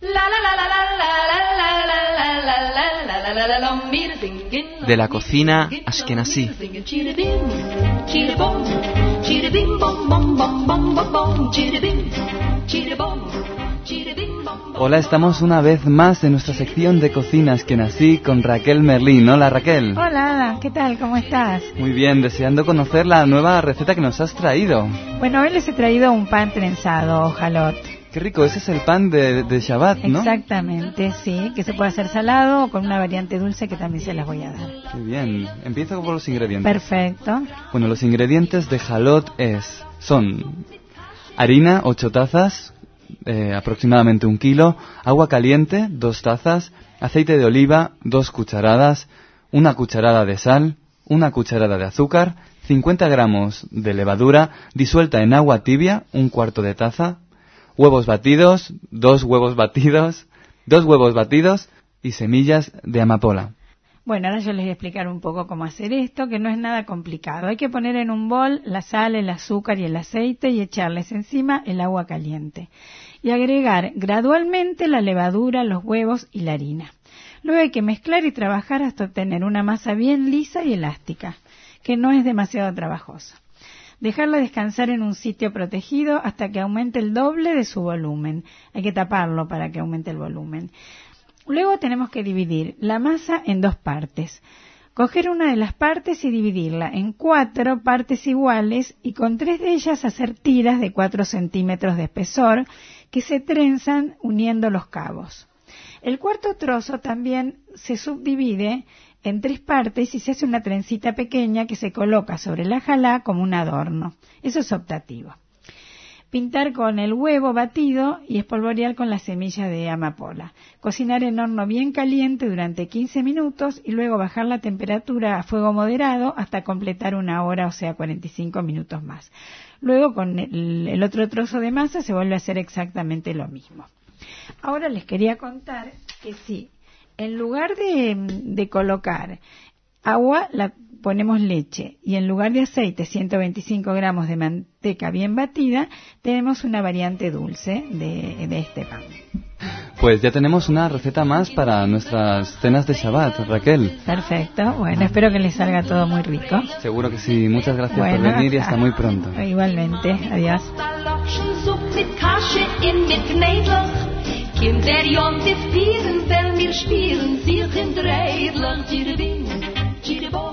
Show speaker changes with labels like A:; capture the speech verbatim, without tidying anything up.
A: De la cocina ashkenazí. Hola, estamos una vez más en nuestra sección de cocina ashkenazí con Raquel Merlín. Hola, Raquel.
B: Hola, ¿qué tal? ¿Cómo estás?
A: Muy bien, deseando conocer la nueva receta que nos has traído.
B: Bueno, hoy les he traído un pan trenzado, jalot.
A: Qué rico, ese es el pan de, de Shabbat, ¿no?
B: Exactamente, sí, que se puede hacer salado o con una variante dulce que también se las voy a dar.
A: Qué bien, empiezo por los ingredientes.
B: Perfecto.
A: Bueno, los ingredientes de jalot es, son harina, ocho tazas, eh, aproximadamente un kilo, agua caliente, dos tazas, aceite de oliva, dos cucharadas, una cucharada de sal, una cucharada de azúcar, cincuenta gramos de levadura disuelta en agua tibia, un cuarto de taza, huevos batidos, dos huevos batidos, dos huevos batidos y semillas de amapola.
B: Bueno, ahora yo les voy a explicar un poco cómo hacer esto, que no es nada complicado. Hay que poner en un bol la sal, el azúcar y el aceite y echarles encima el agua caliente. Y agregar gradualmente la levadura, los huevos y la harina. Luego hay que mezclar y trabajar hasta obtener una masa bien lisa y elástica, que no es demasiado trabajosa. Dejarla descansar en un sitio protegido hasta que aumente el doble de su volumen. Hay que taparlo para que aumente el volumen. Luego tenemos que dividir la masa en dos partes. Coger una de las partes y dividirla en cuatro partes iguales y con tres de ellas hacer tiras de cuatro centímetros de espesor que se trenzan uniendo los cabos. El cuarto trozo también se subdivide en tres partes y se hace una trencita pequeña que se coloca sobre la jalá como un adorno. Eso es optativo. Pintar con el huevo batido y espolvorear con la semilla de amapola. Cocinar en horno bien caliente durante quince minutos y luego bajar la temperatura a fuego moderado hasta completar una hora, o sea, cuarenta y cinco minutos más. Luego con el, el otro trozo de masa se vuelve a hacer exactamente lo mismo. Ahora les quería contar que sí. En lugar de, de colocar agua, la ponemos leche. Y en lugar de aceite, ciento veinticinco gramos de manteca bien batida, tenemos una variante dulce de, de este pan.
A: Pues ya tenemos una receta más para nuestras cenas de Shabbat, Raquel.
B: Perfecto. Bueno, espero que les salga todo muy rico.
A: Seguro que sí. Muchas gracias
B: bueno,
A: por venir y hasta muy pronto.
B: Igualmente. Adiós.
C: Kinder Jon, die Vieren, wenn wir spielen, sich in Dreidler, Giribim, Giribom.